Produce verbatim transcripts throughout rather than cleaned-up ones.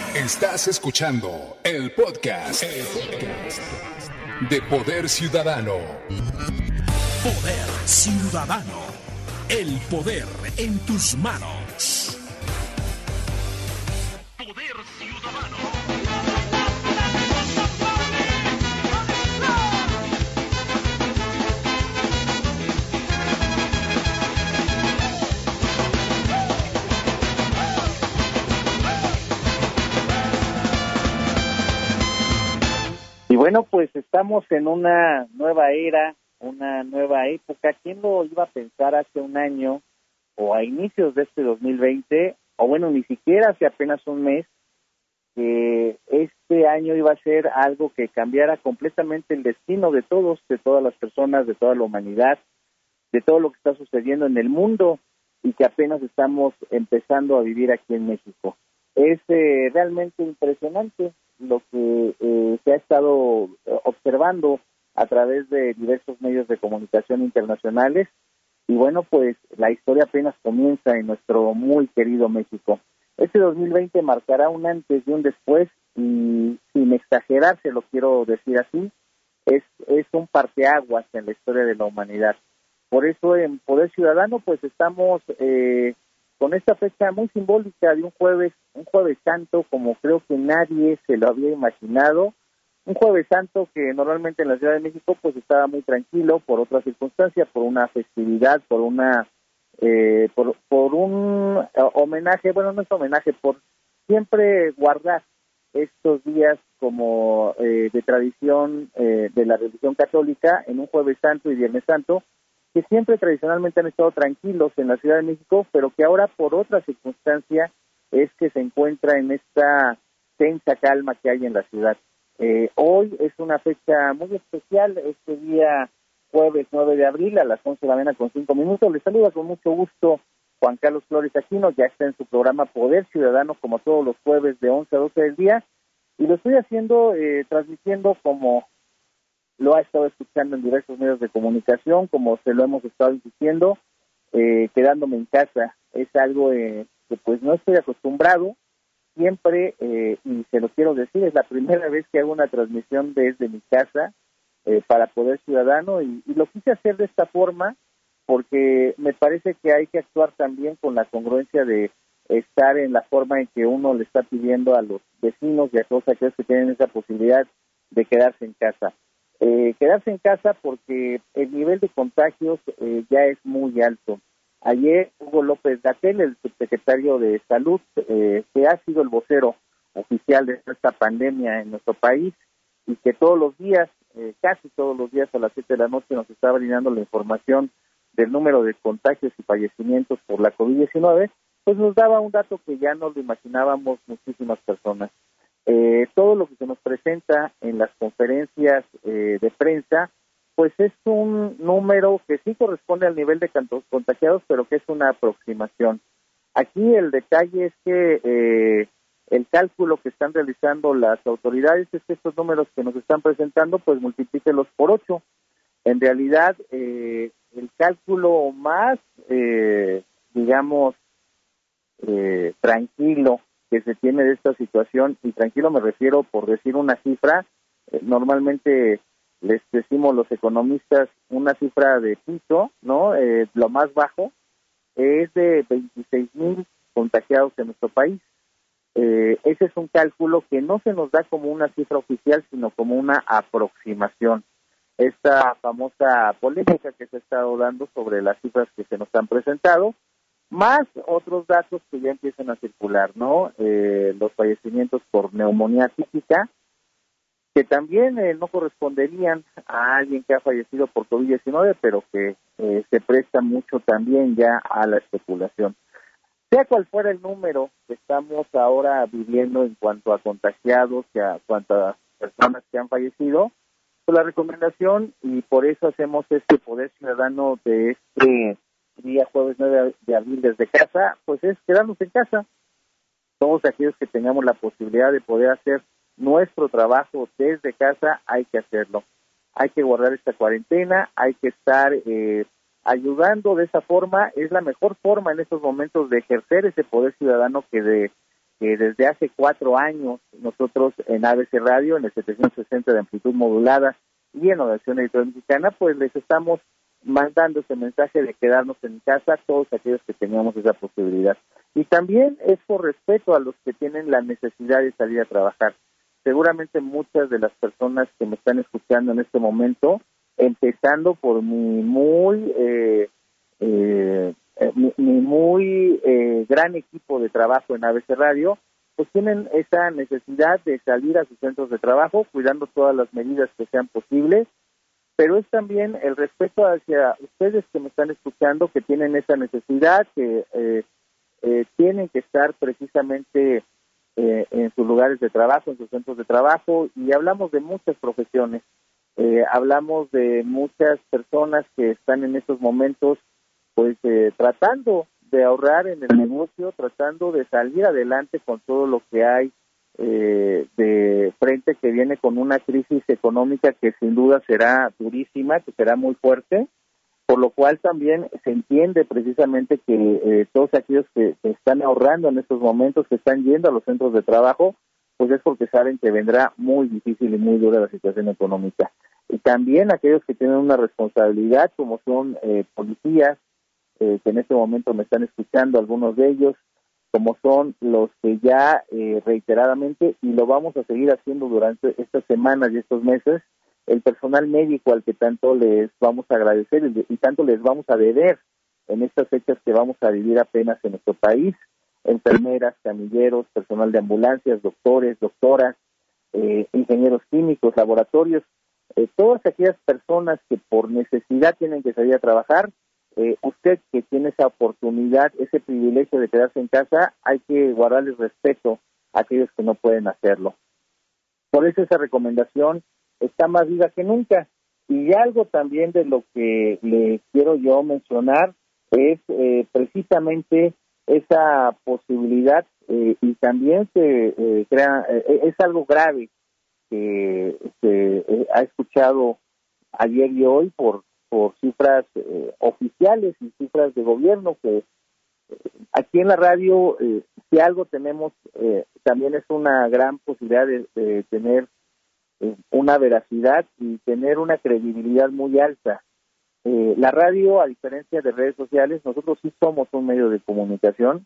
Estás escuchando el podcast, el podcast de Poder Ciudadano. Poder Ciudadano. El poder en tus manos. Poder Ciudadano. Y bueno, pues estamos en una nueva era, una nueva época. ¿Quién lo iba a pensar hace un año o a inicios de este dos mil veinte, o bueno, ni siquiera hace apenas un mes, que este año iba a ser algo que cambiara completamente el destino de todos, de todas las personas, de toda la humanidad, de todo lo que está sucediendo en el mundo y que apenas estamos empezando a vivir aquí en México? Es eh, realmente impresionante lo que eh, se ha estado observando a través de diversos medios de comunicación internacionales. Y bueno, pues la historia apenas comienza en nuestro muy querido México. Este dos mil veinte marcará un antes y un después, y sin exagerar, se lo quiero decir así, es, es un parteaguas en la historia de la humanidad. Por eso en Poder Ciudadano pues estamos eh, con esta fecha muy simbólica de un jueves, un jueves santo, como creo que nadie se lo había imaginado. Un jueves santo que normalmente en la Ciudad de México pues estaba muy tranquilo por otras circunstancias, por una festividad, por una eh, por, por un uh, homenaje, bueno, no es homenaje, por siempre guardar estos días como eh, de tradición eh, de la religión católica en un jueves santo y viernes santo, que siempre tradicionalmente han estado tranquilos en la Ciudad de México, pero que ahora por otra circunstancia es que se encuentra en esta tensa calma que hay en la ciudad. Eh, hoy es una fecha muy especial, este día jueves nueve de abril a las once de la mañana con cinco minutos. Les saluda con mucho gusto Juan Carlos Flores Aquino, ya está en su programa Poder Ciudadano como todos los jueves de once a doce del día, y lo estoy haciendo, eh, transmitiendo como lo ha estado escuchando en diversos medios de comunicación, como se lo hemos estado diciendo, eh, quedándome en casa. Es algo eh, que pues no estoy acostumbrado. Siempre, eh, y se lo quiero decir, es la primera vez que hago una transmisión desde mi casa eh, para Poder Ciudadano, y, y lo quise hacer de esta forma porque me parece que hay que actuar también con la congruencia de estar en la forma en que uno le está pidiendo a los vecinos y a todos aquellos que tienen esa posibilidad de quedarse en casa. Eh, quedarse en casa porque el nivel de contagios eh, ya es muy alto. Ayer Hugo López-Gatell, el subsecretario de Salud, eh, que ha sido el vocero oficial de esta pandemia en nuestro país y que todos los días, eh, casi todos los días a las siete de la noche nos está brindando la información del número de contagios y fallecimientos por la COVID diecinueve, pues nos daba un dato que ya no lo imaginábamos muchísimas personas. Eh, todo lo que se nos presenta en las conferencias eh, de prensa, pues es un número que sí corresponde al nivel de contagiados, pero que es una aproximación. Aquí el detalle es que eh, el cálculo que están realizando las autoridades es que estos números que nos están presentando, pues multiplíquelos por ocho. En realidad, eh, el cálculo más, eh, digamos, eh, tranquilo que se tiene de esta situación, y tranquilo me refiero por decir una cifra, eh, normalmente les decimos los economistas una cifra de piso, ¿no? Eh, lo más bajo es de veintiséis mil contagiados en nuestro país. Eh, ese es un cálculo que no se nos da como una cifra oficial, sino como una aproximación. Esta famosa polémica que se ha estado dando sobre las cifras que se nos han presentado, más otros datos que ya empiezan a circular, ¿no? Eh, los fallecimientos por neumonía típica, que también eh, no corresponderían a alguien que ha fallecido por COVID diecinueve, pero que eh, se presta mucho también ya a la especulación. Sea cual fuera el número que estamos ahora viviendo en cuanto a contagiados y a cuanto a personas que han fallecido, pues la recomendación, y por eso hacemos este Poder Ciudadano de este día jueves nueve de abril desde casa, pues es quedarnos en casa. Todos aquellos que tengamos la posibilidad de poder hacer nuestro trabajo desde casa, hay que hacerlo. Hay que guardar esta cuarentena, hay que estar eh, ayudando de esa forma. Es la mejor forma en estos momentos de ejercer ese poder ciudadano que de que desde hace cuatro años nosotros en A B C Radio, en el setecientos sesenta de amplitud modulada y en Oración Editorial Mexicana, pues les estamos mandando ese mensaje de quedarnos en casa, todos aquellos que teníamos esa posibilidad. Y también es por respeto a los que tienen la necesidad de salir a trabajar. Seguramente muchas de las personas que me están escuchando en este momento, empezando por mi muy eh, eh, mi, mi muy eh, gran equipo de trabajo en A B C Radio, pues tienen esa necesidad de salir a sus centros de trabajo, cuidando todas las medidas que sean posibles, pero es también el respeto hacia ustedes que me están escuchando, que tienen esa necesidad, que eh, eh, tienen que estar precisamente eh, en sus lugares de trabajo, en sus centros de trabajo, y hablamos de muchas profesiones, eh, hablamos de muchas personas que están en estos momentos pues eh, tratando de ahorrar en el negocio, tratando de salir adelante con todo lo que hay eh, de frente, que viene con una crisis económica que sin duda será durísima, que será muy fuerte, por lo cual también se entiende precisamente que eh, todos aquellos que, que están ahorrando en estos momentos, que están yendo a los centros de trabajo, pues es porque saben que vendrá muy difícil y muy dura la situación económica. Y también aquellos que tienen una responsabilidad, como son eh, policías, eh, que en este momento me están escuchando, algunos de ellos, como son los que ya eh, reiteradamente, y lo vamos a seguir haciendo durante estas semanas y estos meses, el personal médico al que tanto les vamos a agradecer y tanto les vamos a deber en estas fechas que vamos a vivir apenas en nuestro país, enfermeras, camilleros, personal de ambulancias, doctores, doctoras, eh, ingenieros químicos, laboratorios, eh, todas aquellas personas que por necesidad tienen que salir a trabajar. Eh, usted que tiene esa oportunidad, ese privilegio de quedarse en casa, hay que guardarles respeto a aquellos que no pueden hacerlo. Por eso esa recomendación está más viva que nunca. Y algo también de lo que le quiero yo mencionar es eh, precisamente esa posibilidad eh, y también se eh, crea, eh, es algo grave que se eh, ha escuchado ayer y hoy por por cifras eh, oficiales y cifras de gobierno, que eh, aquí en la radio, eh, si algo tenemos, eh, también es una gran posibilidad de, de tener eh, una veracidad y tener una credibilidad muy alta. Eh, la radio, a diferencia de redes sociales, nosotros sí somos un medio de comunicación,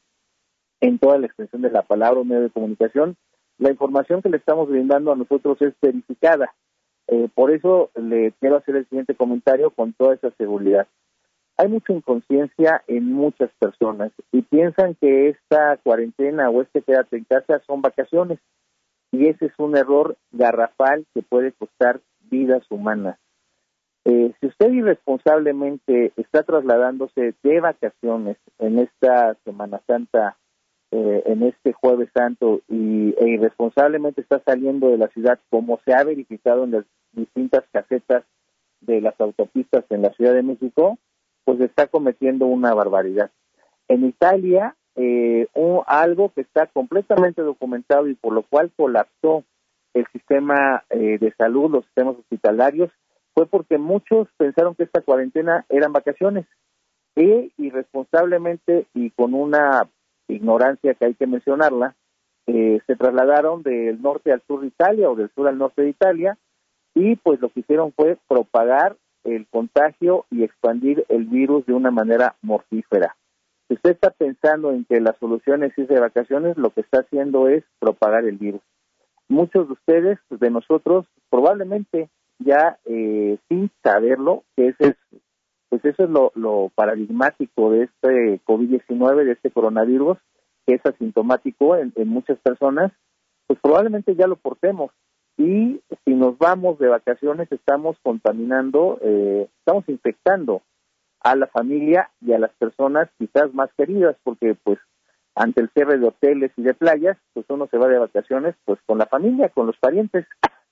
en toda la extensión de la palabra, un medio de comunicación. La información que le estamos brindando a nosotros es verificada. Eh, por eso le quiero hacer el siguiente comentario con toda esa seguridad. Hay mucha inconsciencia en muchas personas y piensan que esta cuarentena o este quédate en casa son vacaciones, y ese es un error garrafal que puede costar vidas humanas. Eh, si usted irresponsablemente está trasladándose de vacaciones en esta Semana Santa, eh, en este Jueves Santo, y e irresponsablemente está saliendo de la ciudad, como se ha verificado en las distintas casetas de las autopistas en la Ciudad de México, pues está cometiendo una barbaridad. En Italia, eh, un, algo que está completamente documentado y por lo cual colapsó el sistema eh, de salud, los sistemas hospitalarios, fue porque muchos pensaron que esta cuarentena eran vacaciones, e irresponsablemente y con una ignorancia que hay que mencionarla, eh, se trasladaron del norte al sur de Italia o del sur al norte de Italia, y pues lo que hicieron fue propagar el contagio y expandir el virus de una manera mortífera. Si usted está pensando en que la solución es irse de vacaciones, lo que está haciendo es propagar el virus. Muchos de ustedes, de nosotros, probablemente ya eh, sin saberlo, que ese es, pues eso es lo, lo paradigmático de este COVID diecinueve, de este coronavirus, que es asintomático en, en muchas personas, pues probablemente ya lo portemos. Y si nos vamos de vacaciones, estamos contaminando, eh, estamos infectando a la familia y a las personas quizás más queridas, porque pues ante el cierre de hoteles y de playas, pues uno se va de vacaciones pues con la familia, con los parientes,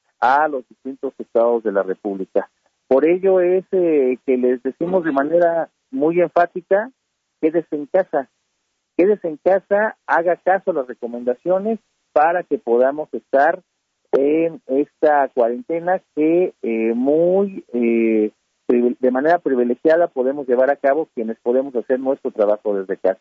a los distintos estados de la República. Por ello es eh, que les decimos de manera muy enfática, quédese en casa, quédese en casa, haga caso a las recomendaciones para que podamos estar en esta cuarentena que eh, muy eh, de manera privilegiada podemos llevar a cabo quienes podemos hacer nuestro trabajo desde casa.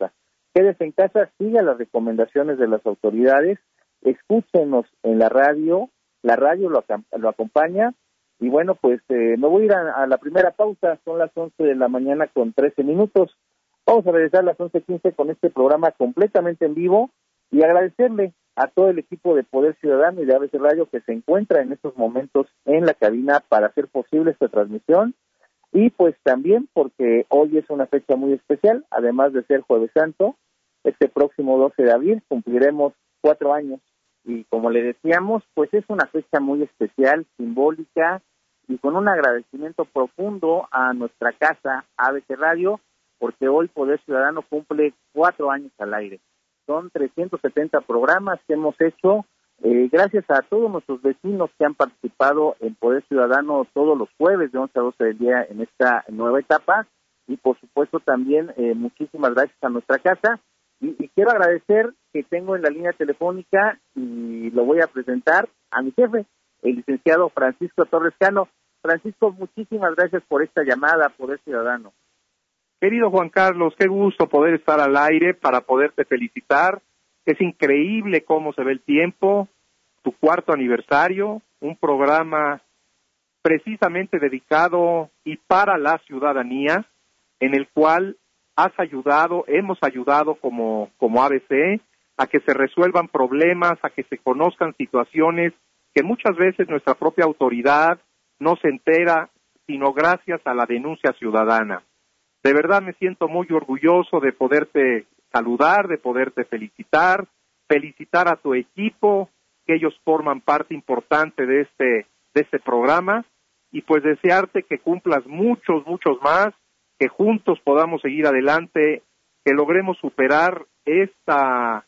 Quédese en casa, siga las recomendaciones de las autoridades, escúchenos en la radio, la radio lo, lo acompaña. Y bueno, pues eh, me voy a ir a, a la primera pausa, son las once de la mañana con trece minutos. Vamos a regresar a las once quince con este programa completamente en vivo y agradecerle a todo el equipo de Poder Ciudadano y de A B C Radio que se encuentra en estos momentos en la cabina para hacer posible esta transmisión. Y pues también porque hoy es una fecha muy especial, además de ser Jueves Santo, este próximo doce de abril cumpliremos cuatro años. Y como le decíamos, pues es una fecha muy especial, simbólica, y con un agradecimiento profundo a nuestra casa A B C Radio, porque hoy Poder Ciudadano cumple cuatro años al aire. Son trescientos setenta programas que hemos hecho, eh, gracias a todos nuestros vecinos que han participado en Poder Ciudadano todos los jueves de once a doce del día en esta nueva etapa, y por supuesto también eh, muchísimas gracias a nuestra casa, y, y quiero agradecer que tengo en la línea telefónica, y lo voy a presentar a mi jefe, el licenciado Francisco Torres Cano. Francisco, muchísimas gracias por esta llamada a Poder Ciudadano. Querido Juan Carlos, qué gusto poder estar al aire para poderte felicitar. Es increíble cómo se ve el tiempo, tu cuarto aniversario, un programa precisamente dedicado y para la ciudadanía, en el cual has ayudado, hemos ayudado como, como A B C a que se resuelvan problemas, a que se conozcan situaciones que muchas veces nuestra propia autoridad no se entera, sino gracias a la denuncia ciudadana. De verdad me siento muy orgulloso de poderte saludar, de poderte felicitar, felicitar a tu equipo, que ellos forman parte importante de este, de este programa, y pues desearte que cumplas muchos, muchos más, que juntos podamos seguir adelante, que logremos superar esta,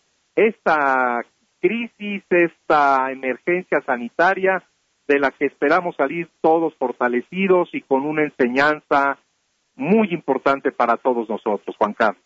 esta crisis, esta emergencia sanitaria, de la que esperamos salir todos fortalecidos y con una enseñanza muy importante para todos nosotros, Juan Carlos.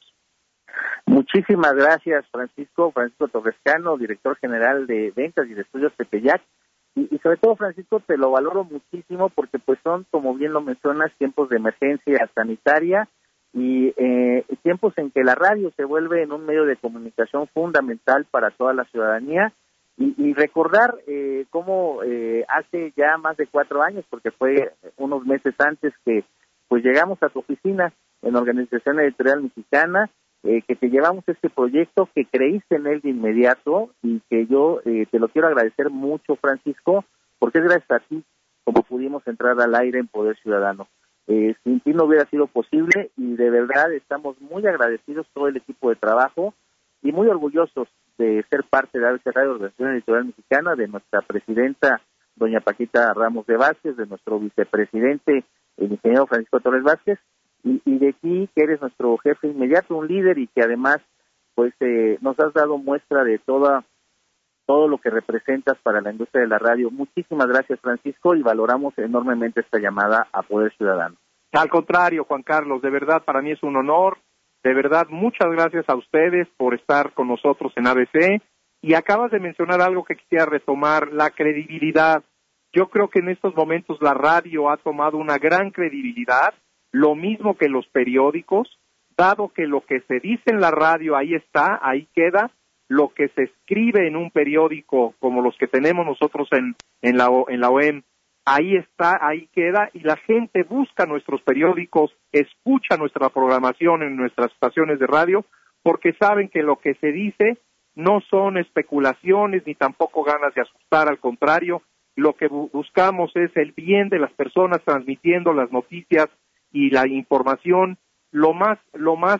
Muchísimas gracias, Francisco, Francisco Torres Cano, director general de Ventas y de Estudios Tepeyac, y, y sobre todo, Francisco, te lo valoro muchísimo porque pues son, como bien lo mencionas, tiempos de emergencia sanitaria y eh, tiempos en que la radio se vuelve en un medio de comunicación fundamental para toda la ciudadanía. Y, y recordar eh, cómo eh, hace ya más de cuatro años, porque fue unos meses antes que pues llegamos a tu oficina en Organización Editorial Mexicana, eh, que te llevamos este proyecto, que creíste en él de inmediato y que yo eh, te lo quiero agradecer mucho, Francisco, porque es gracias a ti como pudimos entrar al aire en Poder Ciudadano. Eh, sin ti no hubiera sido posible y de verdad estamos muy agradecidos todo el equipo de trabajo y muy orgullosos de ser parte de A B C Radio, Organización Editorial Mexicana, de nuestra presidenta, doña Paquita Ramos de Vázquez, de nuestro vicepresidente, el ingeniero Francisco Torres Vázquez, y, y de ti, que eres nuestro jefe inmediato, un líder, y que además pues eh, nos has dado muestra de toda todo lo que representas para la industria de la radio. Muchísimas gracias, Francisco, y valoramos enormemente esta llamada a Poder Ciudadano. Al contrario, Juan Carlos, de verdad para mí es un honor. De verdad, muchas gracias a ustedes por estar con nosotros en A B C. Y acabas de mencionar algo que quisiera retomar, la credibilidad. Yo creo que en estos momentos la radio ha tomado una gran credibilidad, lo mismo que los periódicos, dado que lo que se dice en la radio ahí está, ahí queda, lo que se escribe en un periódico como los que tenemos nosotros en, en, la, en la O E M, ahí está, ahí queda, y la gente busca nuestros periódicos, escucha nuestra programación en nuestras estaciones de radio, porque saben que lo que se dice no son especulaciones ni tampoco ganas de asustar, al contrario, lo que bu- buscamos es el bien de las personas, transmitiendo las noticias y la información lo más, lo más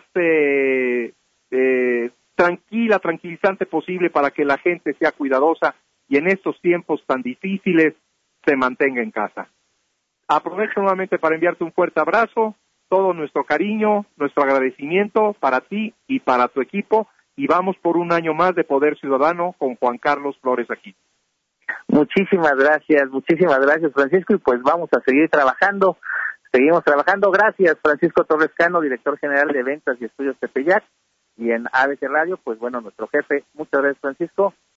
eh, eh, tranquila, tranquilizante posible para que la gente sea cuidadosa y en estos tiempos tan difíciles se mantenga en casa. Aprovecho nuevamente para enviarte un fuerte abrazo, todo nuestro cariño, nuestro agradecimiento para ti y para tu equipo, y vamos por un año más de Poder Ciudadano con Juan Carlos Flores aquí. Muchísimas gracias, muchísimas gracias, Francisco, y pues vamos a seguir trabajando, seguimos trabajando. Gracias, Francisco Torres Cano, director general de Ventas y Estudios Tepeyac, y en A B C Radio, pues bueno, nuestro jefe. Muchas gracias, Francisco,